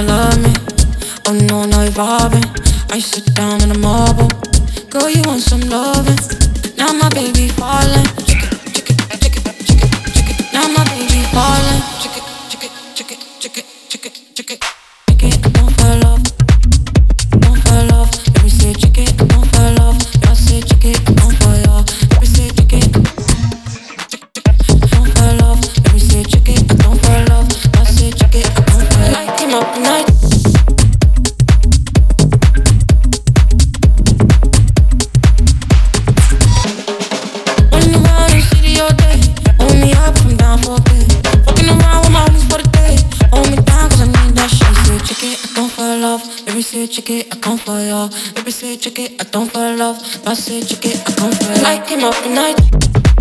you love me. Oh no, now you're vibing. I sit down in the marble. Girl, you want some loving. Now my baby falling. Now my baby falling. I don't feel love. Don't feel love. Let me say check it. I don't feel love. I say check it. I don't feel love. Let me say check it. Don't feel love. Let me say check it. I don't feel love. I say check it. I don't feel love. I came up at night. Check it, I come for y'all. Baby say check it, I don't fall love. I say check it, I come for y'all. I came up at night.